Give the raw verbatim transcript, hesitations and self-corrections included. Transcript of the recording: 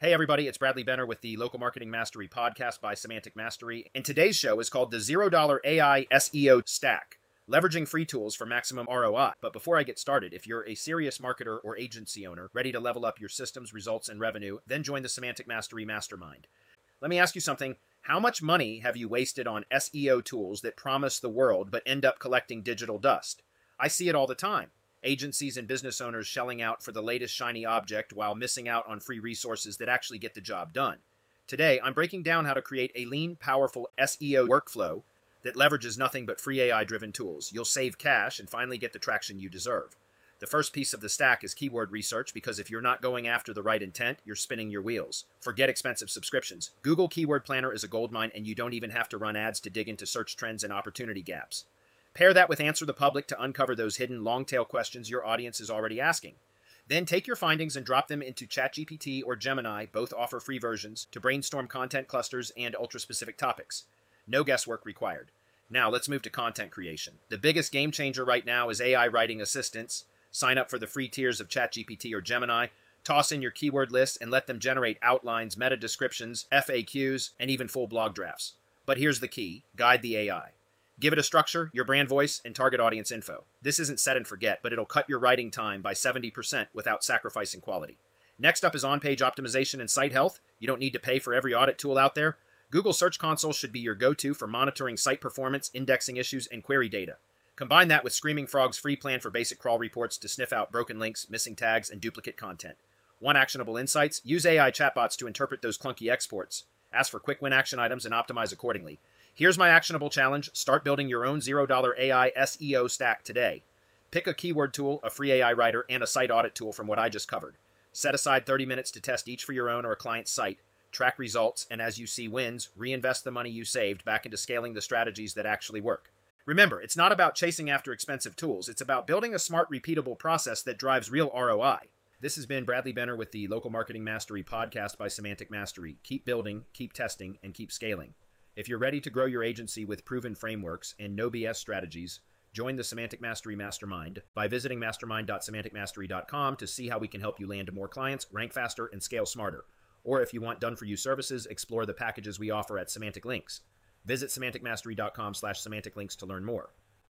Hey everybody, it's Bradley Benner with the Local Marketing Mastery podcast by Semantic Mastery, and today's show is called the zero dollar A I S E O Stack, leveraging free tools for maximum R O I. But before I get started, if you're a serious marketer or agency owner ready to level up your systems, results, and revenue, then join the Semantic Mastery Mastermind. Let me ask you something. How much money have you wasted on S E O tools that promise the world but end up collecting digital dust? I see it all the time. Agencies and business owners shelling out for the latest shiny object while missing out on free resources that actually get the job done. Today, I'm breaking down how to create a lean, powerful S E O workflow that leverages nothing but free A I-driven tools. You'll save cash and finally get the traction you deserve. The first piece of the stack is keyword research, because if you're not going after the right intent, you're spinning your wheels. Forget expensive subscriptions. Google Keyword Planner is a goldmine, and you don't even have to run ads to dig into search trends and opportunity gaps. Pair that with Answer the Public to uncover those hidden long-tail questions your audience is already asking. Then take your findings and drop them into ChatGPT or Gemini. Both offer free versions to brainstorm content clusters and ultra-specific topics. No guesswork required. Now let's move to content creation. The biggest game changer right now is A I writing assistants. Sign up for the free tiers of ChatGPT or Gemini. Toss in your keyword list and let them generate outlines, meta descriptions, F A Qs, and even full blog drafts. But here's the key: guide the A I. Give it a structure, your brand voice, and target audience info. This isn't set and forget, but it'll cut your writing time by seventy percent without sacrificing quality. Next up is on-page optimization and site health. You don't need to pay for every audit tool out there. Google Search Console should be your go-to for monitoring site performance, indexing issues, and query data. Combine that with Screaming Frog's free plan for basic crawl reports to sniff out broken links, missing tags, and duplicate content. Want actionable insights? Use A I chatbots to interpret those clunky exports. Ask for quick win action items and optimize accordingly. Here's my actionable challenge. Start building your own zero dollar A I S E O stack today. Pick a keyword tool, a free A I writer, and a site audit tool from what I just covered. Set aside thirty minutes to test each for your own or a client's site. Track results, and as you see wins, reinvest the money you saved back into scaling the strategies that actually work. Remember, it's not about chasing after expensive tools. It's about building a smart, repeatable process that drives real R O I. This has been Bradley Benner with the Local Marketing Mastery podcast by Semantic Mastery. Keep building, keep testing, and keep scaling. If you're ready to grow your agency with proven frameworks and no B S strategies, join the Semantic Mastery Mastermind by visiting mastermind dot semantic mastery dot com to see how we can help you land more clients, rank faster, and scale smarter. Or if you want done-for-you services, explore the packages we offer at Semantic Links. Visit semantic mastery dot com slash semantic links to learn more.